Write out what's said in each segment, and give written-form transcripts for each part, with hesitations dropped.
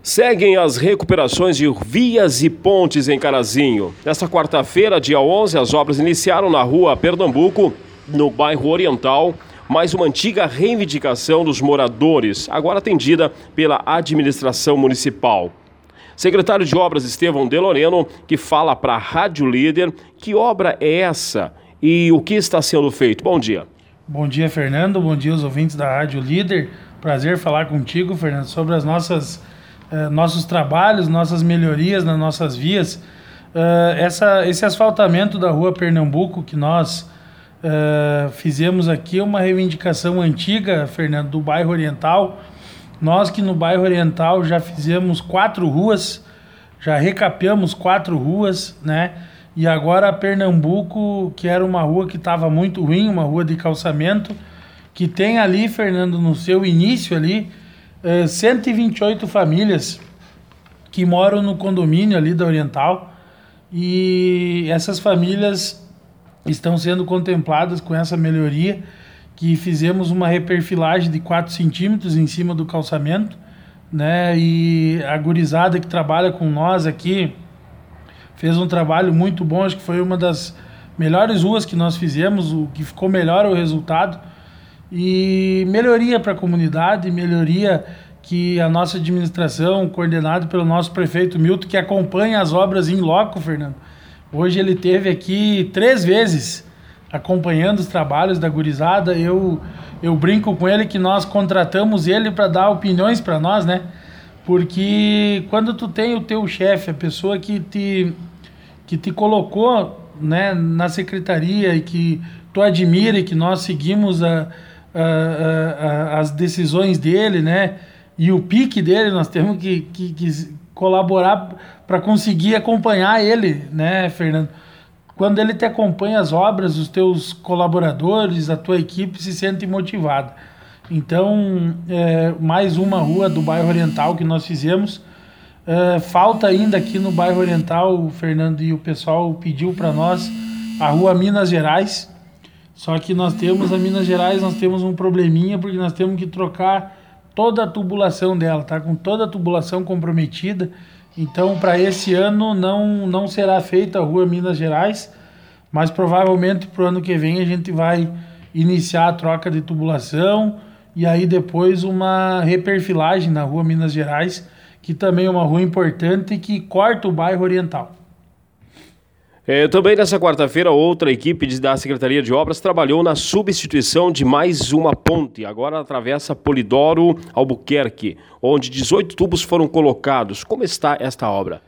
Seguem as recuperações de vias e pontes em Carazinho. Nesta quarta-feira, dia 11, as obras iniciaram na rua Pernambuco, no bairro Oriental, mais uma antiga reivindicação dos moradores, agora atendida pela administração municipal. Secretário de Obras Estevão De Loreno, que fala para a Rádio Líder, que obra é essa e o que está sendo feito? Bom dia. Bom dia, Fernando. Bom dia aos ouvintes da Rádio Líder. Prazer falar contigo, Fernando, sobre as nossos trabalhos, nossas melhorias nas nossas vias. Esse asfaltamento da rua Pernambuco que nós fizemos aqui é uma reivindicação antiga, Fernando, do bairro Oriental. Nós que no bairro Oriental já fizemos 4 ruas, já recapeamos 4 ruas, né? E agora a Pernambuco, que era uma rua que estava muito ruim, uma rua de calçamento, que tem ali, Fernando, no seu início ali, 128 famílias que moram no condomínio ali da Oriental, e essas famílias estão sendo contempladas com essa melhoria, que fizemos uma reperfilagem de 4 centímetros em cima do calçamento, né? E a gurizada que trabalha com nós aqui fez um trabalho muito bom, acho que foi uma das melhores ruas que nós fizemos, o que ficou melhor é o resultado. E melhoria para a comunidade, melhoria que a nossa administração, coordenada pelo nosso prefeito Milton, que acompanha as obras em loco, Fernando. Hoje ele esteve aqui 3 vezes acompanhando os trabalhos da gurizada. Eu brinco com ele que nós contratamos ele para dar opiniões para nós, né? Porque quando tu tem o teu chefe, a pessoa que te colocou, né, na secretaria e que tu admira e que nós seguimos as decisões dele, né, e o pique dele, nós temos que colaborar para conseguir acompanhar ele, né, Fernando? Quando ele te acompanha as obras, os teus colaboradores, a tua equipe se sente motivada. Então, mais uma rua do bairro Oriental que nós fizemos. Falta ainda aqui no bairro Oriental, Fernando, e o pessoal pediu para nós a rua Minas Gerais. Só que nós temos um probleminha, porque nós temos que trocar toda a tubulação dela, tá com toda a tubulação comprometida. Então, para esse ano não será feita a rua Minas Gerais, mas provavelmente para o ano que vem a gente vai iniciar a troca de tubulação e aí depois uma reperfilagem na rua Minas Gerais, que também é uma rua importante e que corta o bairro Oriental. Também nessa quarta-feira, outra equipe da Secretaria de Obras trabalhou na substituição de mais uma ponte. Agora atravessa Polidoro Albuquerque, onde 18 tubos foram colocados. Como está esta obra?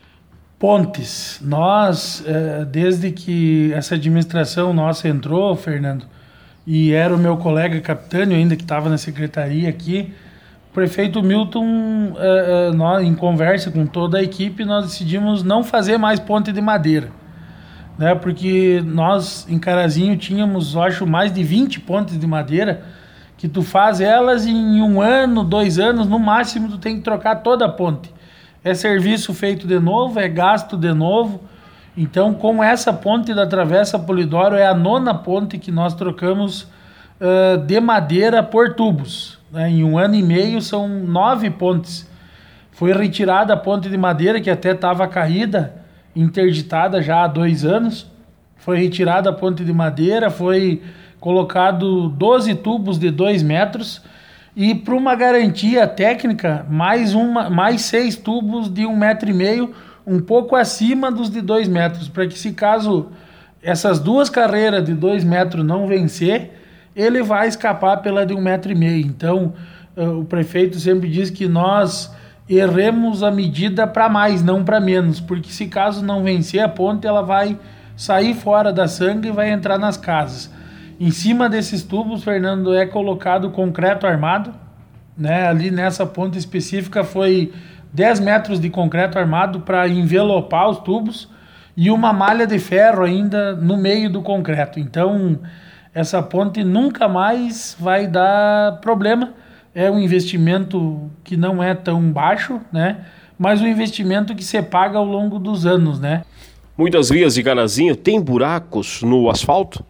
Pontes. Nós, desde que essa administração nossa entrou, Fernando, e era o meu colega Capitânio ainda que estava na secretaria aqui, o prefeito Milton, nós, em conversa com toda a equipe, nós decidimos não fazer mais ponte de madeira, né? Porque nós em Carazinho tínhamos, acho, mais de 20 pontes de madeira, que tu faz elas em 1 ano, 2 anos, no máximo tu tem que trocar toda a ponte. É serviço feito de novo, é gasto de novo. Então, com essa ponte da Travessa Polidoro, é a 9ª ponte que nós trocamos de madeira por tubos, né? Em 1 ano e meio são 9 pontes. Foi retirada a ponte de madeira, que até estava caída, interditada já há 2 anos. Foi retirada a ponte de madeira, foi colocado 12 tubos de 2 metros e, para uma garantia técnica, mais 6 tubos de 1,5 metro, um pouco acima dos de 2 metros, para que, se caso essas 2 carreiras de 2 metros não vencer, ele vai escapar pela de 1,5 metro. Então, o prefeito sempre diz que nós erremos a medida para mais, não para menos, porque se caso não vencer a ponte, ela vai sair fora da sanga e vai entrar nas casas. Em cima desses tubos, Fernando, é colocado concreto armado, né? Ali nessa ponte específica foi 10 metros de concreto armado para envelopar os tubos e uma malha de ferro ainda no meio do concreto. Então, essa ponte nunca mais vai dar problema. É um investimento que não é tão baixo, né? Mas um investimento que se paga ao longo dos anos, né? Muitas vias de Carazinho têm buracos no asfalto?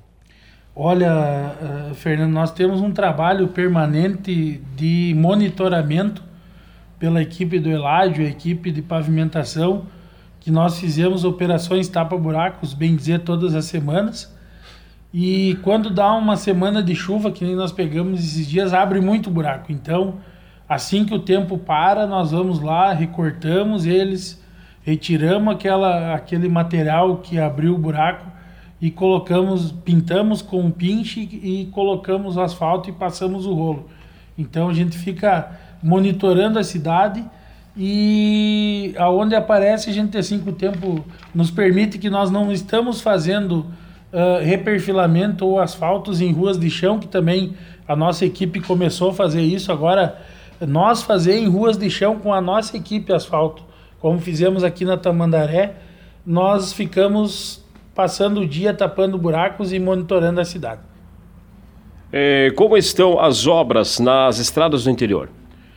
Olha, Fernando, nós temos um trabalho permanente de monitoramento pela equipe do Eládio, a equipe de pavimentação, que nós fizemos operações tapa-buracos, bem dizer, todas as semanas. E quando dá uma semana de chuva, que nem nós pegamos esses dias, abre muito buraco. Então, assim que o tempo para, nós vamos lá, recortamos eles, retiramos aquele material que abriu o buraco e pintamos com um pinche e colocamos o asfalto e passamos o rolo. Então a gente fica monitorando a cidade e aonde aparece a gente, assim, que o tempo nos permite, que nós não estamos fazendo reperfilamento ou asfaltos em ruas de chão, que também a nossa equipe começou a fazer isso. Agora nós fazer em ruas de chão com a nossa equipe asfalto, como fizemos aqui na Tamandaré, nós ficamos passando o dia tapando buracos e monitorando a cidade. Como estão as obras nas estradas do interior?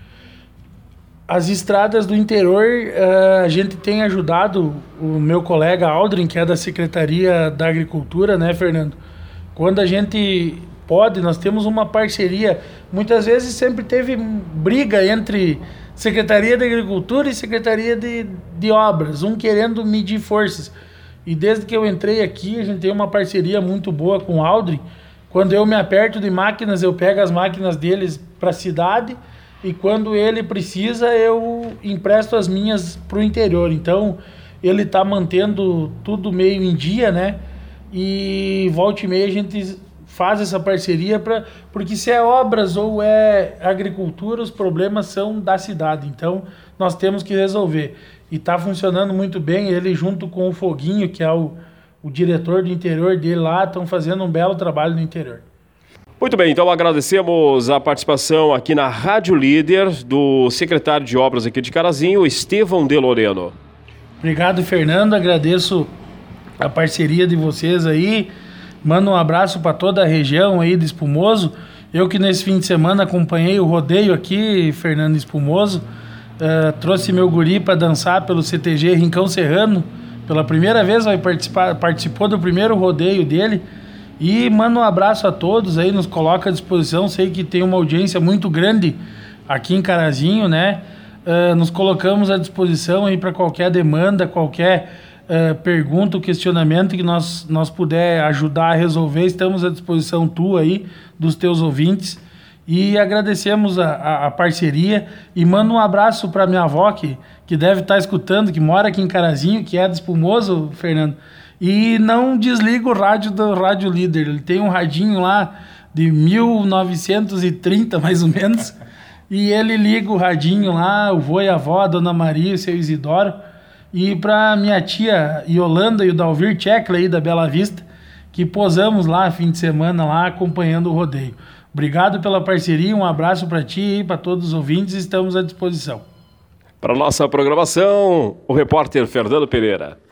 As estradas do interior, a gente tem ajudado o meu colega Aldrin, que é da Secretaria da Agricultura, né, Fernando? Quando a gente pode, nós temos uma parceria. Muitas vezes sempre teve briga entre Secretaria da Agricultura e Secretaria de Obras, um querendo medir forças. E desde que eu entrei aqui, a gente tem uma parceria muito boa com o Aldrin. Quando eu me aperto de máquinas, eu pego as máquinas deles para a cidade, e quando ele precisa, eu empresto as minhas para o interior. Então, ele está mantendo tudo meio em dia, né? E volta e meia a gente faz essa parceria, porque se é obras ou é agricultura, os problemas são da cidade. Então, nós temos que resolver. E está funcionando muito bem. Ele, junto com o Foguinho, que é o diretor do interior dele lá, estão fazendo um belo trabalho no interior. Muito bem, então agradecemos a participação aqui na Rádio Líder do secretário de Obras aqui de Carazinho, Estevão de Loreno. Obrigado, Fernando. Agradeço a parceria de vocês aí. Mando um abraço para toda a região aí de Espumoso. Eu que nesse fim de semana acompanhei o rodeio aqui, Fernando, Espumoso. Trouxe meu guri para dançar pelo CTG Rincão Serrano. Pela primeira vez participou do primeiro rodeio dele. E mando um abraço a todos aí, nos coloca à disposição. Sei que tem uma audiência muito grande aqui em Carazinho, né? Nos colocamos à disposição aí para qualquer demanda, qualquer pergunta ou questionamento que nós puder ajudar a resolver. Estamos à disposição tua aí, dos teus ouvintes. E agradecemos a parceria. E mando um abraço para minha avó, que deve estar escutando, que mora aqui em Carazinho, que é de Espumoso, Fernando. E não desliga o rádio do Rádio Líder. Ele tem um radinho lá de 1930, mais ou menos. E ele liga o radinho lá, o vô e a avó, a Dona Maria, o seu Isidoro. E para minha tia Yolanda e o Dalvir Tchekla aí da Bela Vista, que posamos lá fim de semana lá acompanhando o rodeio. Obrigado pela parceria, um abraço para ti e para todos os ouvintes, estamos à disposição. Para nossa programação, o repórter Fernando Pereira.